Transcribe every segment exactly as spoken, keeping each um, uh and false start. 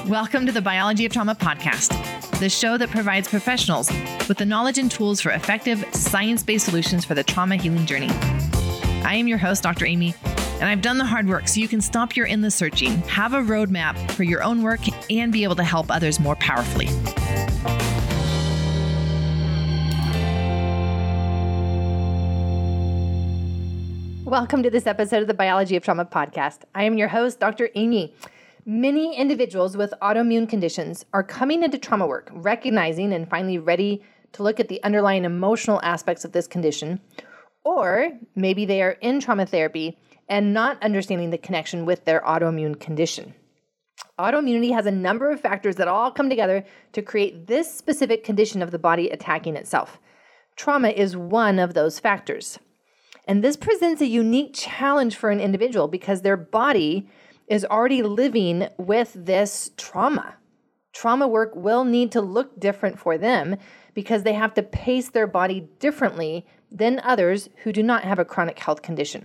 Welcome to the Biology of Trauma podcast, the show that provides professionals with the knowledge and tools for effective, science-based solutions for the trauma healing journey. I am your host, Doctor Amy, and I've done the hard work so you can stop your endless searching, have a roadmap for your own work, and be able to help others more powerfully. Welcome to this episode of the Biology of Trauma podcast. I am your host, Doctor Amy. Many individuals with autoimmune conditions are coming into trauma work, recognizing and finally ready to look at the underlying emotional aspects of this condition, or maybe they are in trauma therapy and not understanding the connection with their autoimmune condition. Autoimmunity has a number of factors that all come together to create this specific condition of the body attacking itself. Trauma is one of those factors. And this presents a unique challenge for an individual because their body is already living with this trauma. Trauma work will need to look different for them because they have to pace their body differently than others who do not have a chronic health condition.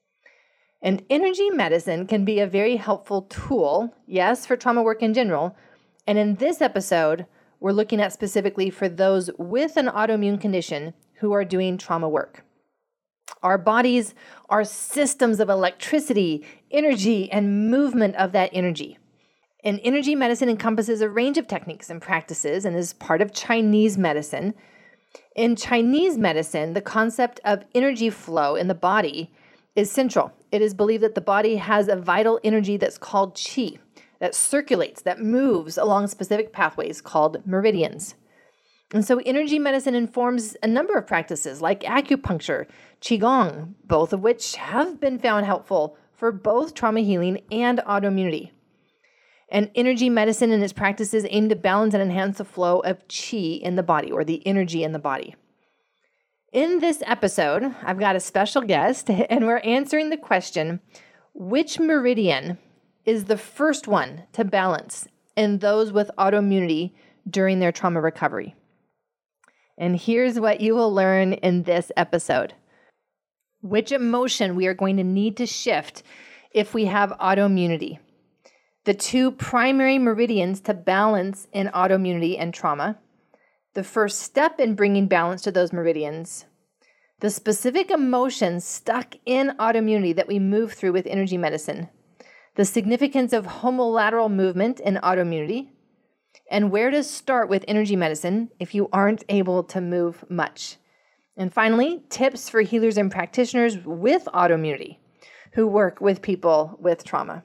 And energy medicine can be a very helpful tool, yes, for trauma work in general. And in this episode, we're looking at specifically for those with an autoimmune condition who are doing trauma work. Our bodies are systems of electricity, energy, and movement of that energy. And energy medicine encompasses a range of techniques and practices and is part of Chinese medicine. In Chinese medicine, the concept of energy flow in the body is central. It is believed that the body has a vital energy that's called qi, that circulates, that moves along specific pathways called meridians. And so energy medicine informs a number of practices like acupuncture, qigong, both of which have been found helpful for both trauma healing and autoimmunity. And energy medicine and its practices aim to balance and enhance the flow of qi in the body, or the energy in the body. In this episode, I've got a special guest, and we're answering the question, which meridian is the first one to balance in those with autoimmunity during their trauma recovery? And here's what you will learn in this episode. Which emotion we are going to need to shift if we have autoimmunity. The two primary meridians to balance in autoimmunity and trauma. The first step in bringing balance to those meridians. The specific emotions stuck in autoimmunity that we move through with energy medicine. The significance of homolateral movement in autoimmunity. And where to start with energy medicine if you aren't able to move much. And finally, tips for healers and practitioners with autoimmunity who work with people with trauma.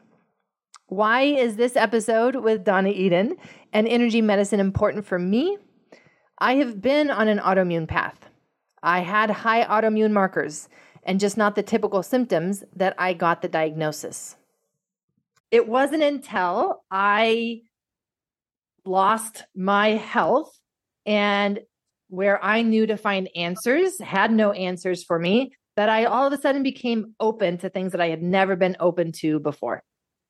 Why is this episode with Donna Eden and energy medicine important for me? I have been on an autoimmune path. I had high autoimmune markers and just not the typical symptoms that I got the diagnosis. It wasn't until I lost my health and where I knew to find answers, had no answers for me, that I all of a sudden became open to things that I had never been open to before.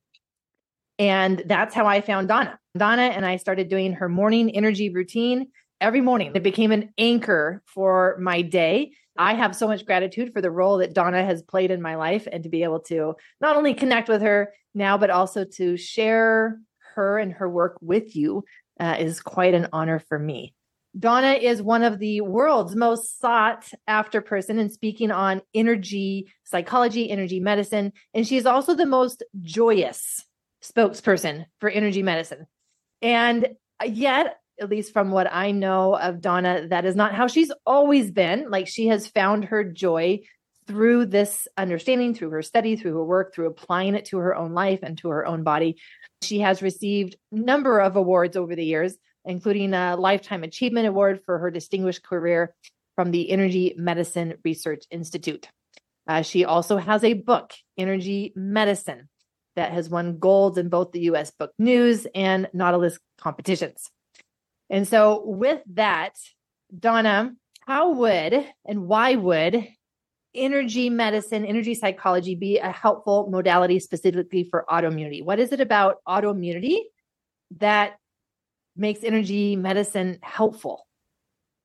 And that's how I found Donna. Donna and I started doing her morning energy routine every morning. It became an anchor for my day. I have so much gratitude for the role that Donna has played in my life and to be able to not only connect with her now, but also to share her and her work with you uh, is quite an honor for me. Donna is one of the world's most sought after person in speaking on energy psychology, energy medicine, and she is also the most joyous spokesperson for energy medicine. And yet, at least from what I know of Donna, that is not how she's always been. Like, she has found her joy through this understanding, through her study, through her work, through applying it to her own life and to her own body. She has received a number of awards over the years, including a Lifetime Achievement Award for her distinguished career from the Energy Medicine Research Institute. Uh, she also has a book, Energy Medicine, that has won golds in both the U S Book News and Nautilus competitions. And so with that, Donna, how would and why would energy medicine, energy psychology be a helpful modality specifically for autoimmunity? What is it about autoimmunity that makes energy medicine helpful?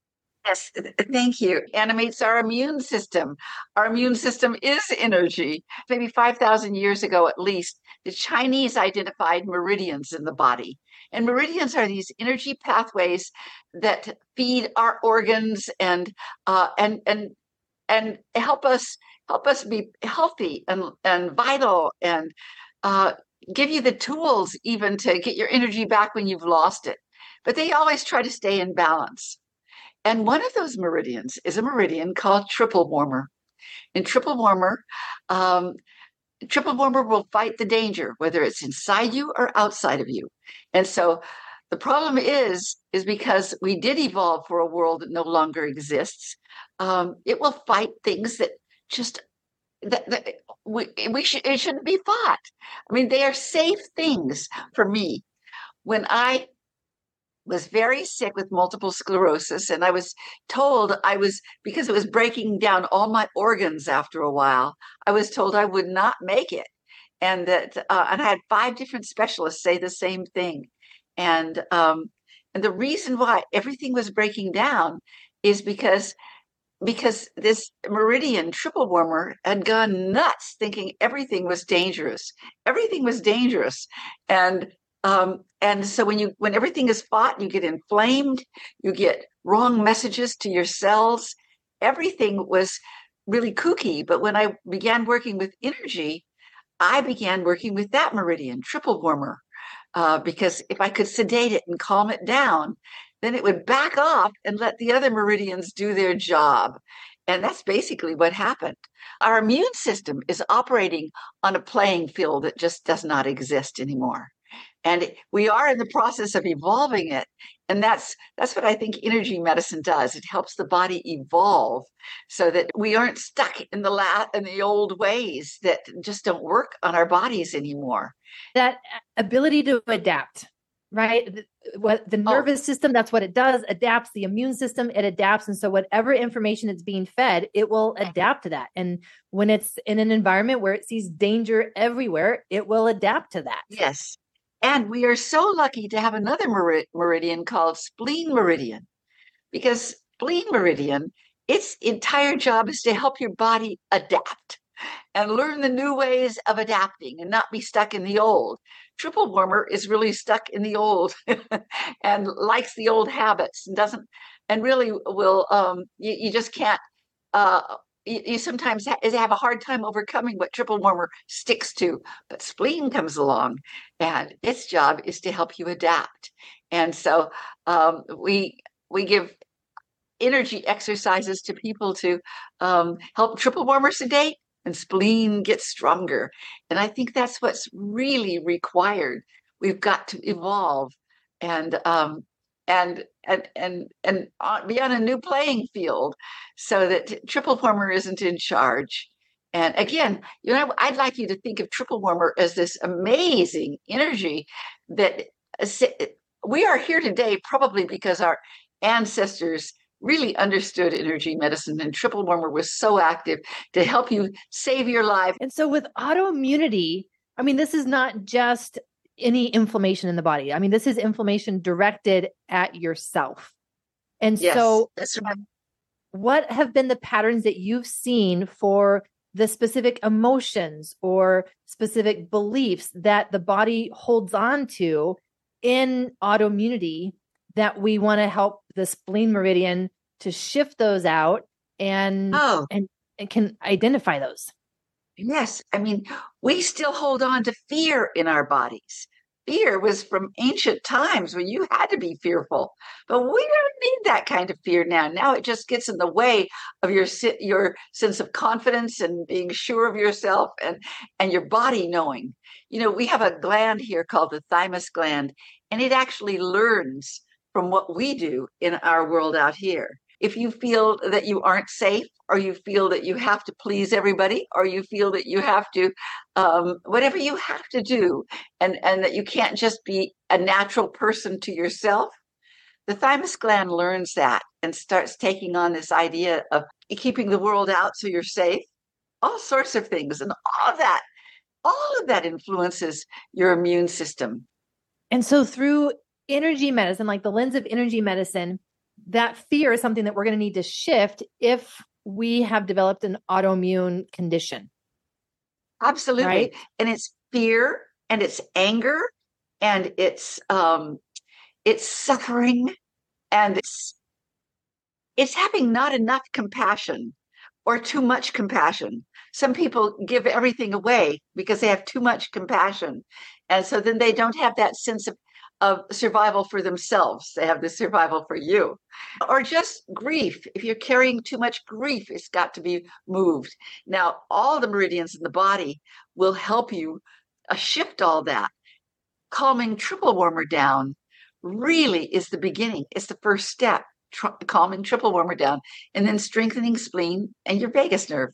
Yes, th- thank you. Animates our immune system. Our immune system is energy. Maybe five thousand years ago, at least, the Chinese identified meridians in the body. And meridians are these energy pathways that feed our organs and uh, and and and help us help us be healthy and and vital and uh, give you the tools even to get your energy back when you've lost it. But they always try to stay in balance. And one of those meridians is a meridian called triple warmer. In triple warmer, um, triple warmer will fight the danger, whether it's inside you or outside of you. And so the problem is, is because we did evolve for a world that no longer exists. Um, it will fight things that just that, that we we should it shouldn't be fought. I mean, they are safe things for me. When I was very sick with multiple sclerosis, and I was told I was, because it was breaking down all my organs after a while, I was told I would not make it. And that, uh, and I had five different specialists say the same thing. And, um, and the reason why everything was breaking down is because because this Meridian triple warmer had gone nuts thinking everything was dangerous. Everything was dangerous. And um, and so when you when everything is fought, you get inflamed, you get wrong messages to your cells. Everything was really kooky. But when I began working with energy, I began working with that Meridian triple warmer uh, because if I could sedate it and calm it down, then it would back off and let the other meridians do their job. And that's basically what happened. Our immune system is operating on a playing field that just does not exist anymore. And we are in the process of evolving it. And that's that's what I think energy medicine does. It helps the body evolve so that we aren't stuck in the la- in the old ways that just don't work on our bodies anymore. That ability to adapt, right? The, what the Oh, nervous system, that's what it does, adapts. The immune system, it adapts. And so whatever information it's being fed, it will adapt to that. And when it's in an environment where it sees danger everywhere, it will adapt to that. yes. And we are so lucky to have another meri- meridian called spleen meridian, because spleen meridian, its entire job is to help your body adapt and learn the new ways of adapting and not be stuck in the old. Triple warmer is really stuck in the old and likes the old habits and doesn't, and really will, um, you, you just can't, uh, you, you sometimes ha- have a hard time overcoming what triple warmer sticks to. But spleen comes along and its job is to help you adapt. And so um, we, we give energy exercises to people to um, help triple warmer sedate and spleen get stronger. And I think that's what's really required. We've got to evolve and um, and and and and be on a new playing field so that triple warmer isn't in charge. And again, you know, I'd like you to think of triple warmer as this amazing energy that we are here today probably because our ancestors really understood energy medicine, and triple warmer was so active to help you save your life. And so with autoimmunity, I mean, this is not just any inflammation in the body. I mean, this is inflammation directed at yourself. And Yes, so that's right. what have been the patterns that you've seen for the specific emotions or specific beliefs that the body holds on to in autoimmunity that we want to help the spleen meridian to shift those out and, Oh, and, and can identify those? yes. I mean, we still hold on to fear in our bodies. Fear was from ancient times when you had to be fearful, but we don't need that kind of fear now. Now it just gets in the way of your your sense of confidence and being sure of yourself and and your body knowing. You know, we have a gland here called the thymus gland, and it actually learns from what we do in our world out here. If you feel that you aren't safe, or you feel that you have to please everybody, or you feel that you have to, um, whatever you have to do, and, and that you can't just be a natural person to yourself, the thymus gland learns that and starts taking on this idea of keeping the world out so you're safe, all sorts of things. And all of that, all of that influences your immune system. And so through energy medicine, like the lens of energy medicine, that fear is something that we're going to need to shift if we have developed an autoimmune condition. Absolutely. Right? And it's fear and it's anger and it's um it's suffering and it's it's having not enough compassion or too much compassion. Some people give everything away because they have too much compassion. And so then they don't have that sense of, of survival for themselves. They have the survival for you. Or just grief. If you're carrying too much grief, it's got to be moved. Now, all the meridians in the body will help you uh, shift all that. Calming triple warmer down really is the beginning. It's the first step. Tr- calming triple warmer down, and then strengthening spleen and your vagus nerve.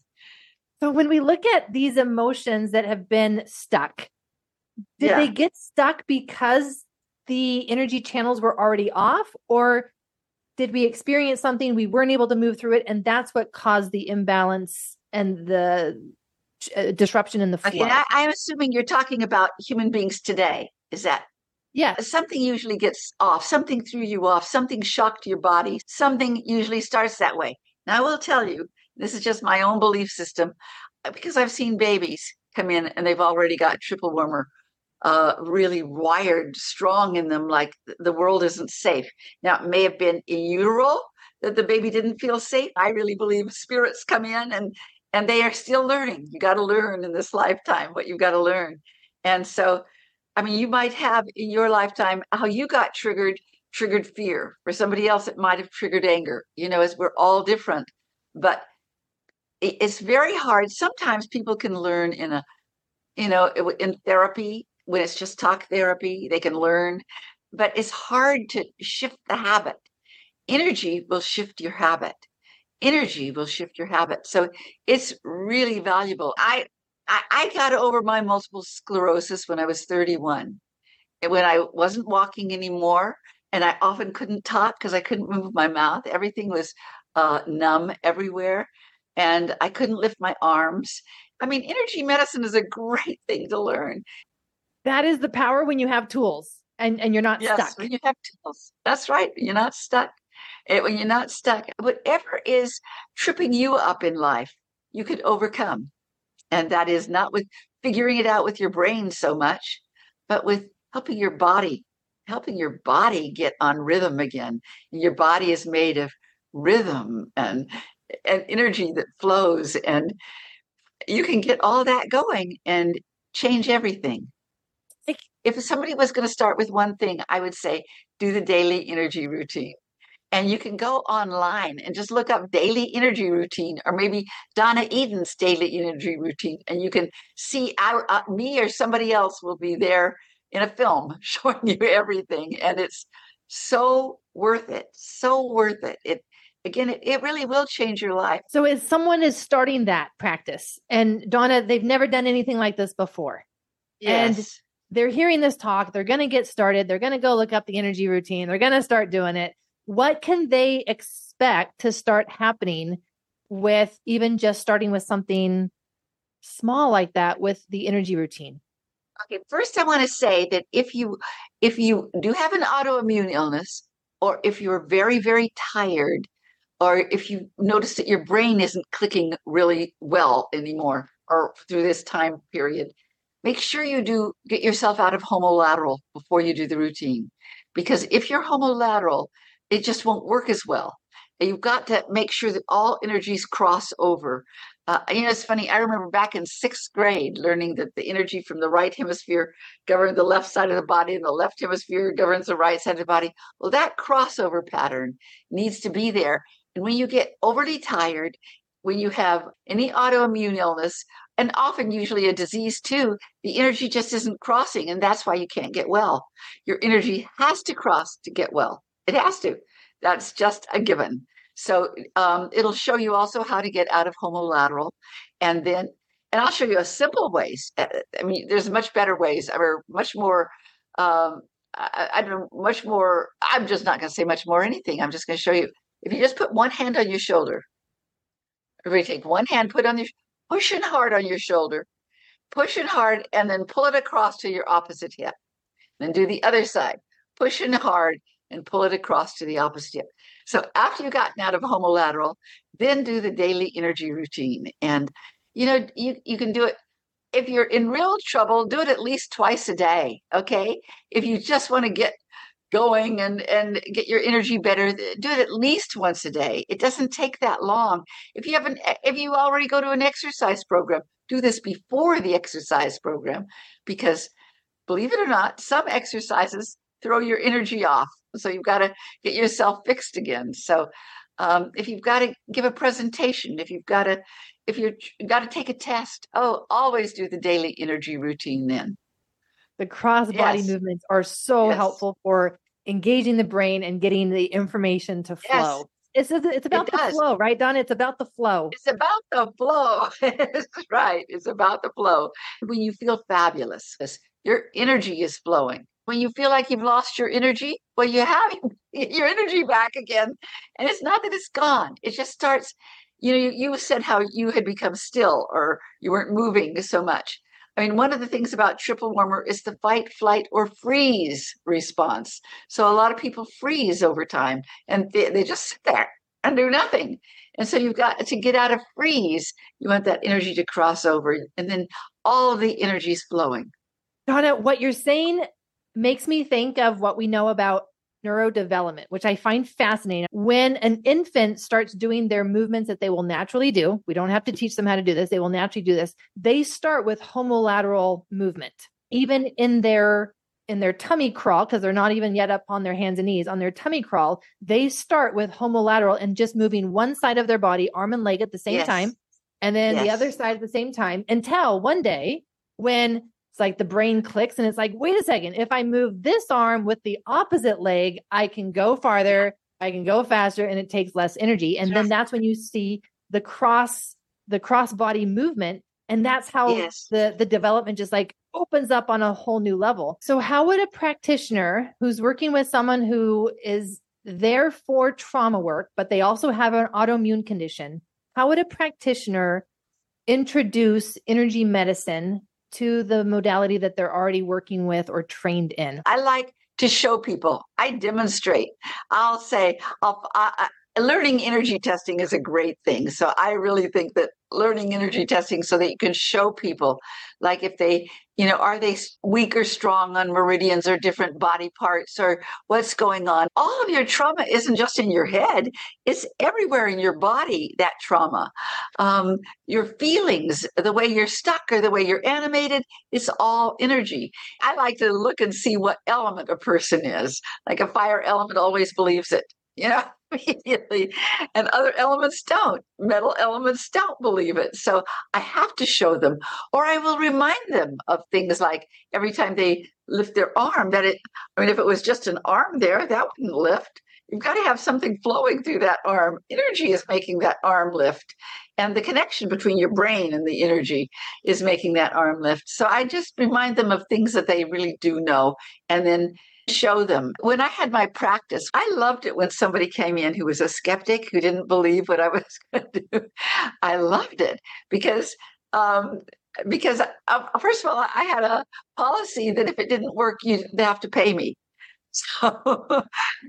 So when we look at these emotions that have been stuck, did Yeah. they get stuck because the energy channels were already off, or did we experience something, we weren't able to move through it, and that's what caused the imbalance and the uh, disruption in the flow? Okay, I, I'm assuming you're talking about human beings today. Is that? Yeah. Something usually gets off, something threw you off, something shocked your body, something usually starts that way. Now, I will tell you, this is just my own belief system, because I've seen babies come in and they've already got triple warmer uh, really wired strong in them, like the world isn't safe. Now, it may have been in utero that the baby didn't feel safe. I really believe spirits come in and, and they are still learning. You got to learn in this lifetime what you've got to learn. And so I mean, you might have in your lifetime how you got triggered, triggered fear. For somebody else, it might have triggered anger. You know, as we're all different. But it's very hard. Sometimes people can learn in a, you know, in therapy, when it's just talk therapy, they can learn. But it's hard to shift the habit. Energy will shift your habit. Energy will shift your habit. So it's really valuable. I I got over my multiple sclerosis when I was thirty-one, when I wasn't walking anymore, and I often couldn't talk because I couldn't move my mouth. Everything was uh, numb everywhere, and I couldn't lift my arms. I mean, energy medicine is a great thing to learn. That is the power when you have tools and, and you're not yes, stuck. When you have tools. That's right. You're not stuck. It, when you're not stuck, whatever is tripping you up in life, you could overcome. And that is not with figuring it out with your brain so much, but with helping your body, helping your body get on rhythm again. And your body is made of rhythm and, and energy that flows. And you can get all that going and change everything. If somebody was going to start with one thing, I would say do the daily energy routine. And you can go online and just look up daily energy routine, or maybe Donna Eden's daily energy routine. And you can see our, uh, me or somebody else will be there in a film showing you everything. And it's so worth it. So worth it. It again, it, it really will change your life. So as someone is starting that practice, and Donna, they've never done anything like this before. Yes. And they're hearing this talk, they're going to get started. They're going to go look up the energy routine. They're going to start doing it. What can they expect to start happening with even just starting with something small like that with the energy routine? Okay, first I want to say that if you if you do have an autoimmune illness, or if you're very, very tired, or if you notice that your brain isn't clicking really well anymore, or through this time period, make sure you do get yourself out of homolateral before you do the routine. Because if you're homolateral, it just won't work as well. And you've got to make sure that all energies cross over. Uh, you know, it's funny. I remember back in sixth grade learning that the energy from the right hemisphere governed the left side of the body, and the left hemisphere governs the right side of the body. Well, that crossover pattern needs to be there. And when you get overly tired, when you have any autoimmune illness, and often usually a disease too, the energy just isn't crossing, and that's why you can't get well. Your energy has to cross to get well. It has to. That's just a given. So um, it'll show you also how to get out of homolateral. And then, and I'll show you a simple ways. I mean, there's much better ways, or much more, um, I, I don't know, much more. I'm just not going to say much more anything. I'm just going to show you. If you just put one hand on your shoulder, everybody take one hand, put on your, pushing hard on your shoulder, pushing hard, and then pull it across to your opposite hip. Then do the other side, pushing hard, and pull it across to the opposite hip. So after you've gotten out of homolateral, then do the daily energy routine. And, you know, you, you can do it. If you're in real trouble, do it at least twice a day, okay? If you just want to get going and, and get your energy better, do it at least once a day. It doesn't take that long. If you haven't, if you already go to an exercise program, do this before the exercise program, because believe it or not, some exercises throw your energy off. So you've got to get yourself fixed again. So um, if you've got to give a presentation, if you've got to, if you've got to take a test, oh, always do the daily energy routine then. The cross body Yes. movements are so Yes. helpful for engaging the brain and getting the information to flow. Yes. It's, it's about It the does. flow, right, Don? It's about the flow. It's about the flow. That's right. It's about the flow. When you feel fabulous, your energy is flowing. When you feel like you've lost your energy, well, you have your energy back again. And it's not that it's gone. It just starts, you know, you, you said how you had become still or you weren't moving so much. I mean, one of the things about triple warmer is the fight, flight, or freeze response. So a lot of people freeze over time and they, they just sit there and do nothing. And so you've got to get out of freeze. You want that energy to cross over, and then all of the energy is flowing. Donna, what you're saying makes me think of what we know about neurodevelopment, which I find fascinating. When an infant starts doing their movements that they will naturally do, we don't have to teach them how to do this. They will naturally do this. They start with homolateral movement, even in their in their tummy crawl, because they're not even yet up on their hands and knees. On their tummy crawl, they start with homolateral and just moving one side of their body, arm and leg at the same Yes. time, and then Yes. the other side at the same time, until one day when it's like the brain clicks and it's like, wait a second, if I move this arm with the opposite leg, I can go farther, I can go faster, and it takes less energy. And then that's when you see the cross, the cross body movement. And that's how Yes. the, the development just like opens up on a whole new level. So how would a practitioner who's working with someone who is there for trauma work, but they also have an autoimmune condition, how would a practitioner introduce energy medicine to the modality that they're already working with or trained in? I like to show people. I demonstrate. I'll say, I'll, I, I, learning energy testing is a great thing. So I really think that learning energy testing so that you can show people, like if they, you know, are they weak or strong on meridians or different body parts or what's going on? All of your trauma isn't just in your head. It's everywhere in your body, that trauma. Um, your feelings, the way you're stuck or the way you're animated, it's all energy. I like to look and see what element a person is. Like a fire element always believes it, you know, immediately. And other elements don't. Metal elements don't believe it. So I have to show them, or I will remind them of things like every time they lift their arm that it, I mean, if it was just an arm there, that wouldn't lift. You've got to have something flowing through that arm. Energy is making that arm lift. And the connection between your brain and the energy is making that arm lift. So I just remind them of things that they really do know and then show them. When I had my practice, I loved it when somebody came in who was a skeptic, who didn't believe what I was going to do. I loved it because um, because uh, first of all, I had a policy that if it didn't work, you'd have to pay me. So,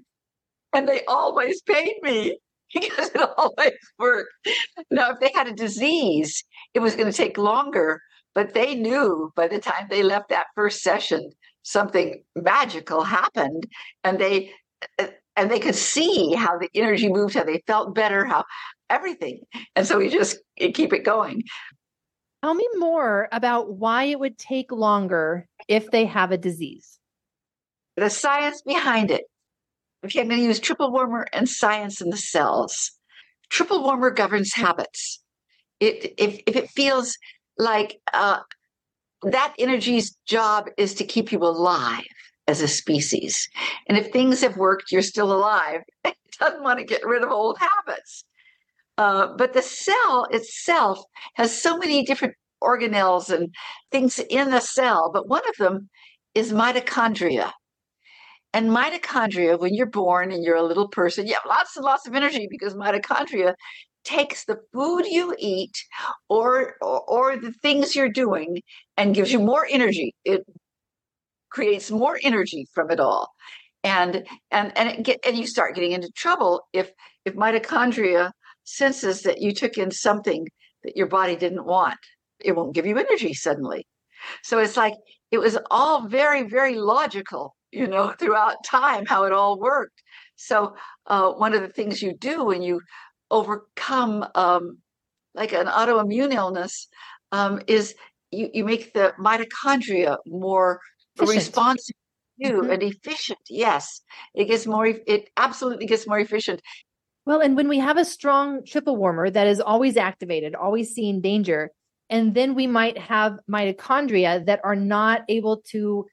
and they always paid me because it always worked. Now, if they had a disease, it was going to take longer, but they knew by the time they left that first session, something magical happened, and they and they could see how the energy moved, how they felt better, how everything. And so we just keep it going. Tell me more about why it would take longer if they have a disease. The science behind it. Okay, I'm going to use triple warmer and science in the cells. Triple warmer governs habits. It if if it feels like uh, that energy's job is to keep you alive as a species. And if things have worked, you're still alive. It doesn't want to get rid of old habits. Uh, but the cell itself has so many different organelles and things in the cell, but one of them is mitochondria. And mitochondria, when you're born and you're a little person, you have lots and lots of energy because mitochondria takes the food you eat or, or or the things you're doing and gives you more energy. It creates more energy from it all. And and and it get, and you start getting into trouble if if mitochondria senses that you took in something that your body didn't want. It won't give you energy suddenly. So it's like it was all very, very logical, you know, throughout time, how it all worked. So uh, one of the things you do when you overcome um, like an autoimmune illness um, is you, you make the mitochondria more Efficient. responsive to you Mhm. and efficient. Yes, it gets more, e- it absolutely gets more efficient. Well, and when we have a strong triple warmer that is always activated, always seeing danger, and then we might have mitochondria that are not able to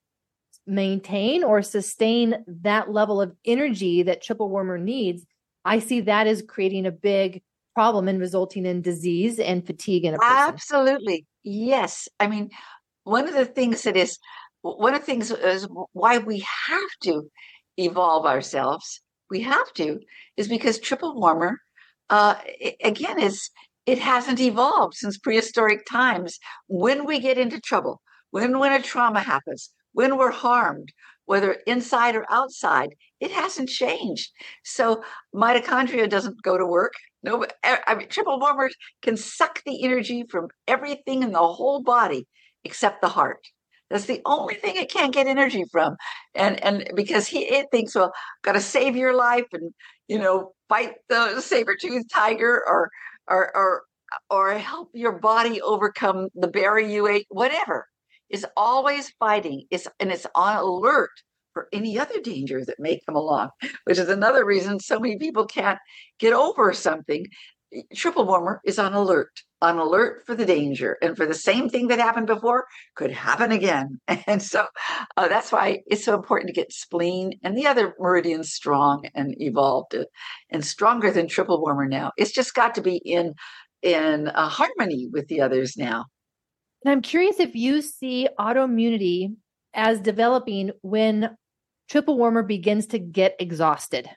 maintain or sustain that level of energy that triple warmer needs, I see that as creating a big problem and resulting in disease and fatigue in a person. Absolutely. Yes. I mean, one of the things that is, one of the things is why we have to evolve ourselves. We have to, is because triple warmer, uh, i- again, is it hasn't evolved since prehistoric times. When we get into trouble, when when a trauma happens, when we're harmed, whether inside or outside, it hasn't changed. So mitochondria doesn't go to work. No, I mean, triple warmers can suck the energy from everything in the whole body except the heart. That's the only thing it can't get energy from. And and because he it thinks, well, got to save your life and you know fight the saber-toothed tiger or or or or help your body overcome the berry you ate, whatever, is always fighting. It's and it's on alert for any other danger that may come along, which is another reason so many people can't get over something. Triple warmer is on alert, on alert for the danger and for the same thing that happened before could happen again. And so uh, that's why it's so important to get spleen and the other meridians strong and evolved uh, and stronger than triple warmer now. It's just got to be in in uh, harmony with the others now. And I'm curious if you see autoimmunity as developing when triple warmer begins to get exhausted.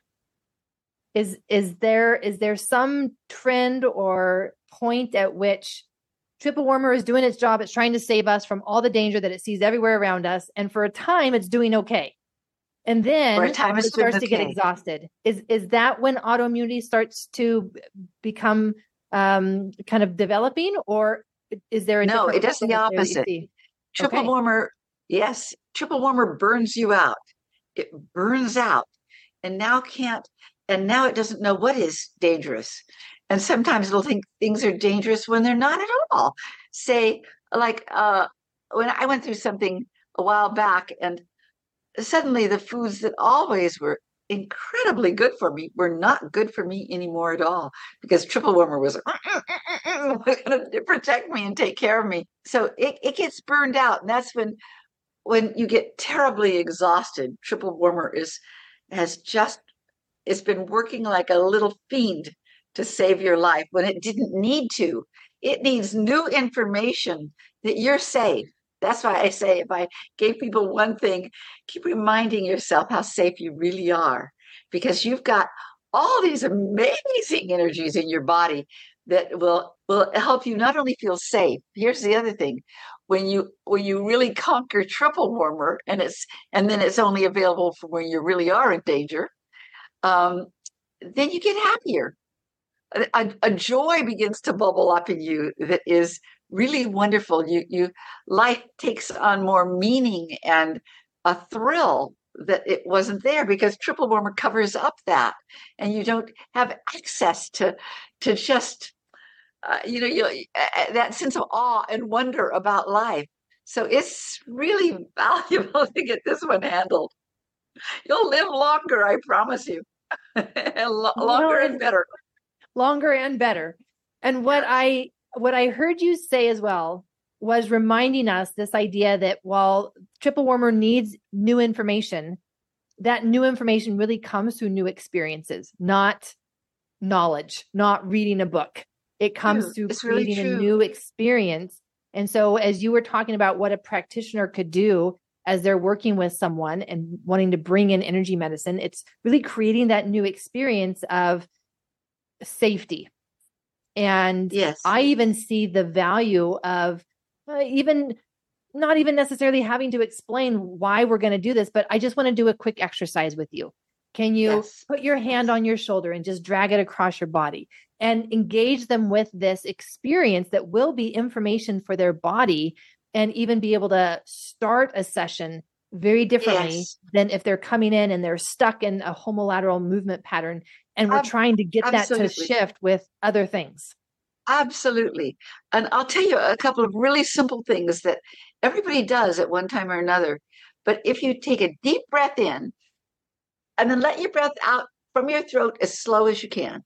Is is there is there some trend or point at which triple warmer is doing its job? It's trying to save us from all the danger that it sees everywhere around us, and for a time, it's doing okay. And then For a time, it's it starts doing to get okay. exhausted. Is is that when autoimmunity starts to become um, kind of developing, or is there a No, different it does the point there that you opposite. see? Triple Okay. warmer, yes, triple warmer burns you out. It burns out and now can't, and now it doesn't know what is dangerous. And sometimes it'll think things are dangerous when they're not at all. Say, like uh, when I went through something a while back, and suddenly the foods that always were incredibly good for me were not good for me anymore at all because triple warmer was going to protect me and take care of me. So it, it gets burned out. And that's when when you get terribly exhausted. Triple warmer is has just it's been working like a little fiend to save your life when it didn't need to. It needs new information that you're safe. That's why I say if I gave people one thing, keep reminding yourself how safe you really are, because you've got all these amazing energies in your body that will will help you not only feel safe. Here's the other thing. When you when you really conquer triple warmer and it's and then it's only available for when you really are in danger, um, then you get happier. A, a joy begins to bubble up in you that is really wonderful. You you life takes on more meaning and a thrill that it wasn't there because triple warmer covers up that, and you don't have access to to just uh, you know you uh, that sense of awe and wonder about life. So it's really valuable to get this one handled. You'll live longer, I promise you. Well, Longer and and better. longer and better. And what Yes. I what I heard you say as well was reminding us this idea that while triple warmer needs new information, that new information really comes through new experiences, not knowledge, not reading a book. It comes True. through It's really creating a true. new experience. And so as you were talking about what a practitioner could do as they're working with someone and wanting to bring in energy medicine, it's really creating that new experience of safety. And Yes. I even see the value of uh, even not even necessarily having to explain why we're going to do this, but I just want to do a quick exercise with you. Can you Yes. put your hand on your shoulder and just drag it across your body and engage them with this experience that will be information for their body, and even be able to start a session very differently Yes. than if they're coming in and they're stuck in a homolateral movement pattern and we're Ab- trying to get that to absolutely. shift with other things. Absolutely. And I'll tell you a couple of really simple things that everybody does at one time or another. But if you take a deep breath in and then let your breath out from your throat as slow as you can,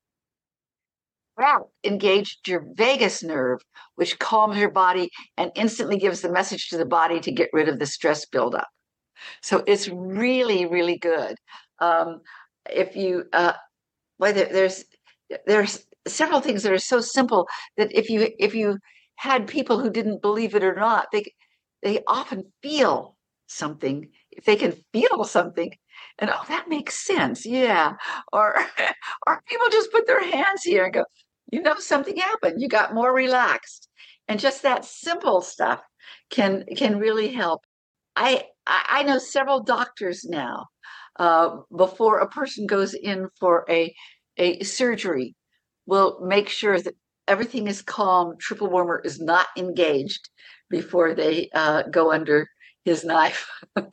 that engaged your vagus nerve, which calms your body and instantly gives the message to the body to get rid of the stress buildup. So it's really, really good. Um, if you, uh, well, there, there's there's several things that are so simple that if you if you had people who didn't believe it or not, they they often feel something. If they can feel something, and oh, that makes sense, yeah. Or or people just put their hands here and go, you know, something happened. You got more relaxed, and just that simple stuff can can really help. I I know several doctors now. Uh, before a person goes in for a a surgery, will make sure that everything is calm. Triple warmer is not engaged before they uh, go under his knife.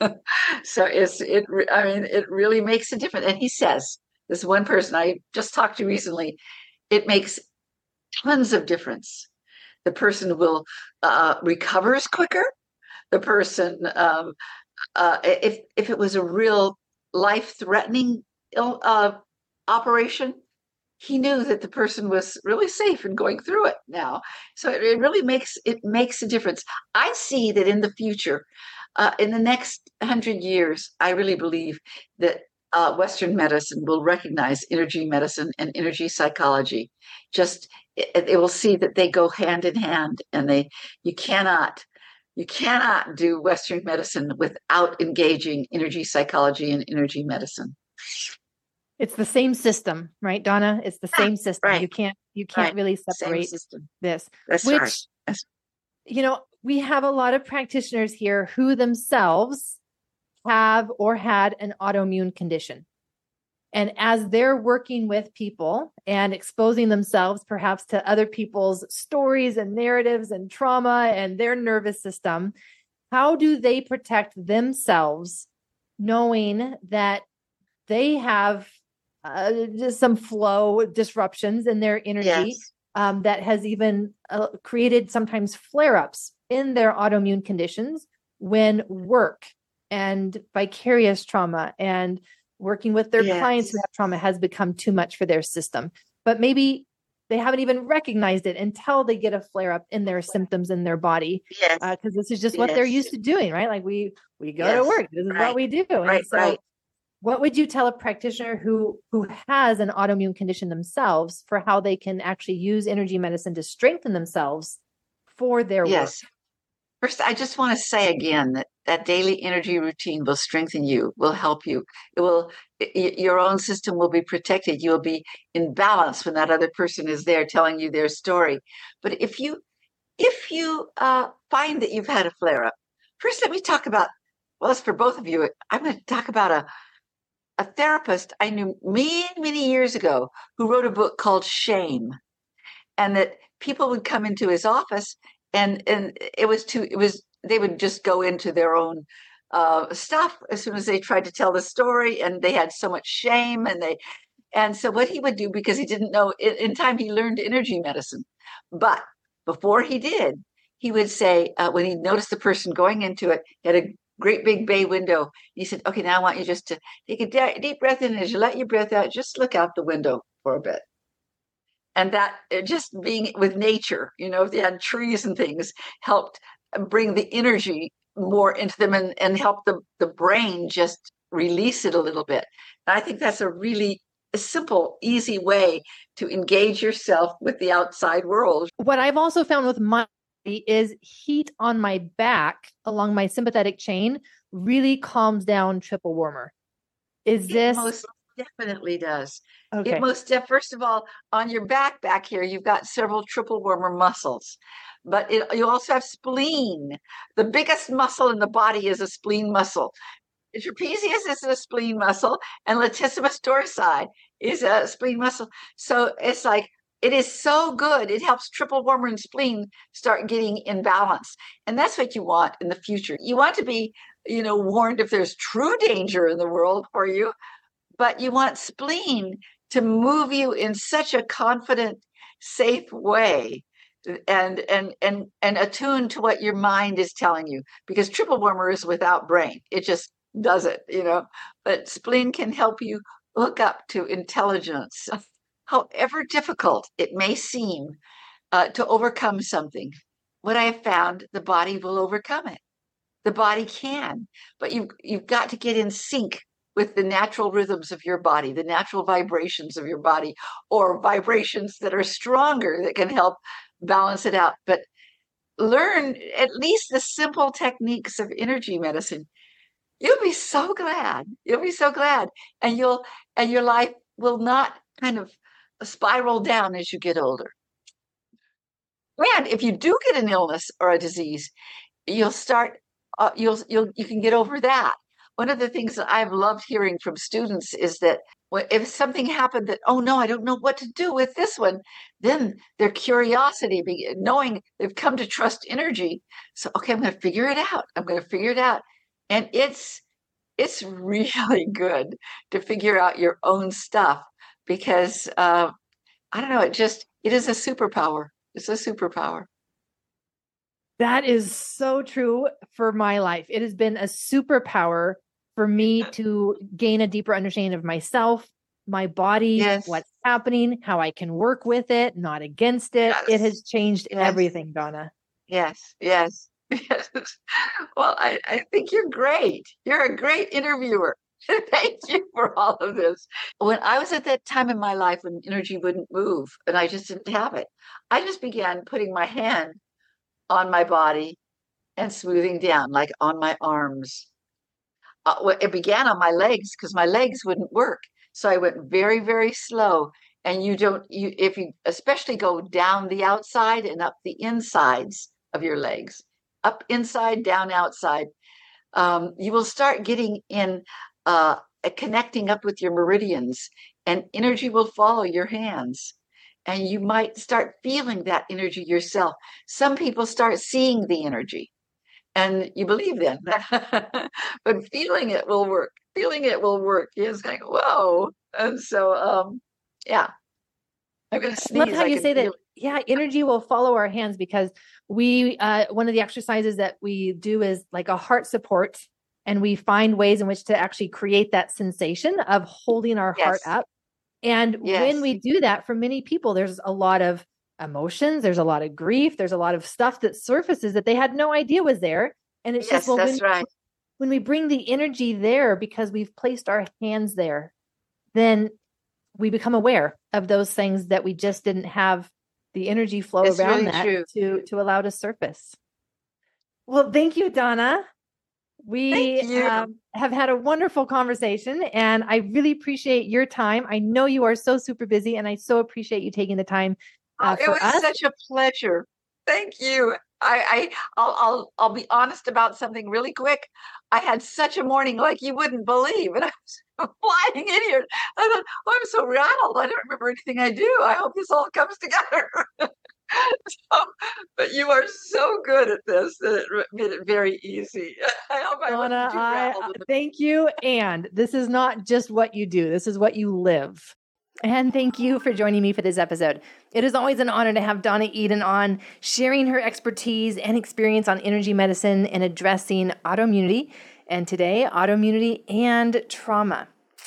So it's it. I mean, it really makes a difference. And he says, this one person I just talked to recently, it makes tons of difference. The person will uh, recovers quicker. The person, um, uh, if if it was a real life-threatening uh, operation, he knew that the person was really safe in going through it now. So it, it really makes it makes a difference. I see that in the future, uh, in the next hundred years, I really believe that uh, Western medicine will recognize energy medicine and energy psychology. Just it, it will see that they go hand in hand, and they you cannot you cannot do Western medicine without engaging energy psychology and energy medicine. It's the same system, right, Donna? It's the same system. Right. You can't you can't Right. really Same separate system. this. That's Which, right. That's you know, we have a lot of practitioners here who themselves have or had an autoimmune condition. And as they're working with people and exposing themselves perhaps to other people's stories and narratives and trauma and their nervous system, how do they protect themselves knowing that they have uh, just some flow disruptions in their energy yes. um, that has even uh, created sometimes flare-ups in their autoimmune conditions when work and vicarious trauma and working with their Yes. clients who have trauma has become too much for their system. But maybe they haven't even recognized it until they get a flare-up in their symptoms in their body. Yes. Because uh, this is just what they're Yes. used to doing, right? Like we we go Yes. to work. This is Right. what we do. Right. And so Right. what would you tell a practitioner who who has an autoimmune condition themselves for how they can actually use energy medicine to strengthen themselves for their Yes. work? First, I just want to say again that that daily energy routine will strengthen you, will help you. It will, y- your own system will be protected. You will be in balance when that other person is there telling you their story. But if you, if you uh, find that you've had a flare up, first let me talk about. Well, it's for both of you. I'm going to talk about a a therapist I knew many many years ago who wrote a book called Shame, and that people would come into his office, and and it was too it was they would just go into their own uh, stuff as soon as they tried to tell the story, and they had so much shame, and they and so what he would do, because he didn't know in, in time, he learned energy medicine, but before he did, he would say uh, when he noticed the person going into it, he had a great big bay window. He said, "Okay, now I want you just to take a de- deep breath in, and as you let your breath out, just look out the window for a bit." And that uh, just being with nature, you know, if they had trees and things, helped bring the energy more into them, and, and help the, the brain just release it a little bit. And I think that's a really a simple, easy way to engage yourself with the outside world. What I've also found with my body is heat on my back along my sympathetic chain really calms down triple warmer. Is this Most definitely does. It Okay. most def first of all, on your back back here, you've got several triple warmer muscles, but it, you also have spleen. The biggest muscle in the body is a spleen muscle. The trapezius is a spleen muscle, and latissimus dorsi is a spleen muscle. So it's like it is so good. It helps triple warmer and spleen start getting in balance, and that's what you want in the future. You want to be, you know, warned if there's true danger in the world for you, but you want spleen to move you in such a confident, safe way and and and and attune to what your mind is telling you, because triple warmer is without brain. It just does it, you know. But spleen can help you hook up to intelligence. However difficult it may seem uh, to overcome something, what I have found, the body will overcome it. The body can, but you you've got to get in sync with the natural rhythms of your body, the natural vibrations of your body, or vibrations that are stronger that can help balance it out. But learn at least the simple techniques of energy medicine. You'll be so glad. You'll be so glad. And you'll and your life will not kind of spiral down as you get older. And if you do get an illness or a disease, you'll start uh, you'll you'll you can get over that. One of the things that I've loved hearing from students is that if something happened that, oh no, I don't know what to do with this one, then their curiosity, knowing they've come to trust energy. So, okay, I'm going to figure it out. I'm going to figure it out. And it's it's really good to figure out your own stuff, because uh, I don't know, it just, it is a superpower. It's a superpower. That is so true for my life. It has been a superpower for me to gain a deeper understanding of myself, my body, Yes. what's happening, how I can work with it, not against it. Yes. It has changed Yes. everything, Donna. Yes, yes, yes. Well, I, I think you're great. You're a great interviewer. Thank you for all of this. When I was at that time in my life when energy wouldn't move and I just didn't have it, I just began putting my hand on my body and smoothing down, like on my arms. Uh, it began on my legs because my legs wouldn't work. So I went very, very slow. And you don't, you if you especially go down the outside and up the insides of your legs, up inside, down outside, um, you will start getting in, uh, connecting up with your meridians, and energy will follow your hands. And you might start feeling that energy yourself. Some people start seeing the energy, and you believe them. But feeling it will work. Feeling it will work. It's like, whoa. And so, um, yeah. I'm going to sneeze. I love how I you can say that. feel it. Yeah, energy will follow our hands, because we, uh, one of the exercises that we do is like a heart support, and we find ways in which to actually create that sensation of holding our heart Yes. up. And Yes. when we do that, for many people, there's a lot of emotions, there's a lot of grief, there's a lot of stuff that surfaces that they had no idea was there. And it's Yes, just, well, that's when, right. when we bring the energy there because we've placed our hands there, then we become aware of those things that we just didn't have the energy flow It's around really that true. to, to allow to surface. Well, thank you, Donna. We Thank you. um, have had a wonderful conversation, and I really appreciate your time. I know you are so super busy, and I so appreciate you taking the time uh, Oh, it for was us. such a pleasure. Thank you. I, I I'll, I'll I'll be honest about something really quick. I had such a morning like you wouldn't believe, and I was flying in here. I thought, oh, I'm so rattled. I don't remember anything I do. I hope this all comes together. So, but you are so good at this that it r- made it very easy. I hope I Donna, wasn't too I rattled. uh, in the- thank you. And this is not just what you do, this is what you live. And thank you for joining me for this episode. It is always an honor to have Donna Eden on, sharing her expertise and experience on energy medicine and addressing autoimmunity, and today, autoimmunity and trauma.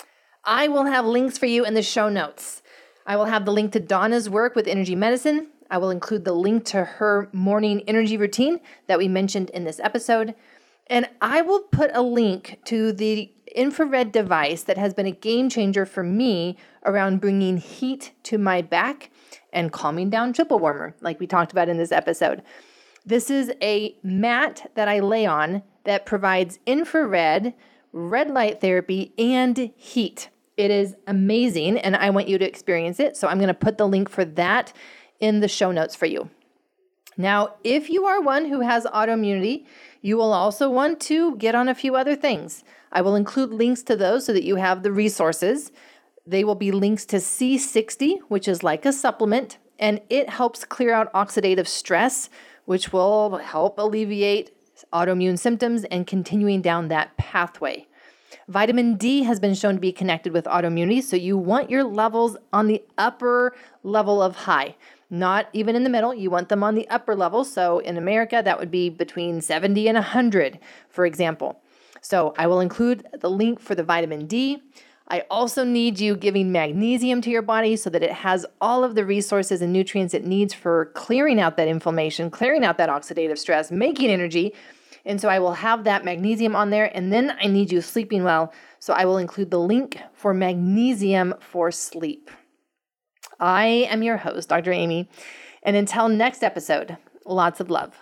I will have links for you in the show notes. I will have the link to Donna's work with energy medicine. I will include the link to her morning energy routine that we mentioned in this episode. And I will put a link to the infrared device that has been a game changer for me around bringing heat to my back and calming down triple warmer, like we talked about in this episode. This is a mat that I lay on that provides infrared, red light therapy, and heat. It is amazing, and I want you to experience it. So I'm going to put the link for that in the show notes for you. Now, if you are one who has autoimmunity, you will also want to get on a few other things. I will include links to those so that you have the resources. They will be links to C sixty, which is like a supplement, and it helps clear out oxidative stress, which will help alleviate autoimmune symptoms and continuing down that pathway. Vitamin D has been shown to be connected with autoimmunity, so you want your levels on the upper level of high, not even in the middle. You want them on the upper level. So in America, that would be between seventy and one hundred, for example. So I will include the link for the vitamin D. I also need you giving magnesium to your body so that it has all of the resources and nutrients it needs for clearing out that inflammation, clearing out that oxidative stress, making energy. And so I will have that magnesium on there. And then I need you sleeping well. So I will include the link for magnesium for sleep. I am your host, Doctor Amy. And until next episode, lots of love.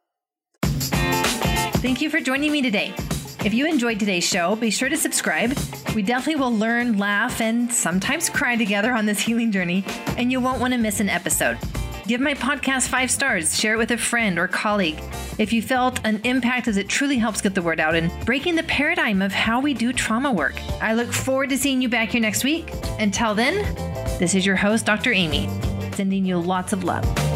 Thank you for joining me today. If you enjoyed today's show, be sure to subscribe. We definitely will learn, laugh, and sometimes cry together on this healing journey, and you won't want to miss an episode. Give my podcast five stars, share it with a friend or colleague. If you felt an impact, as it truly helps get the word out and breaking the paradigm of how we do trauma work. I look forward to seeing you back here next week. Until then, this is your host, Doctor Amy, sending you lots of love.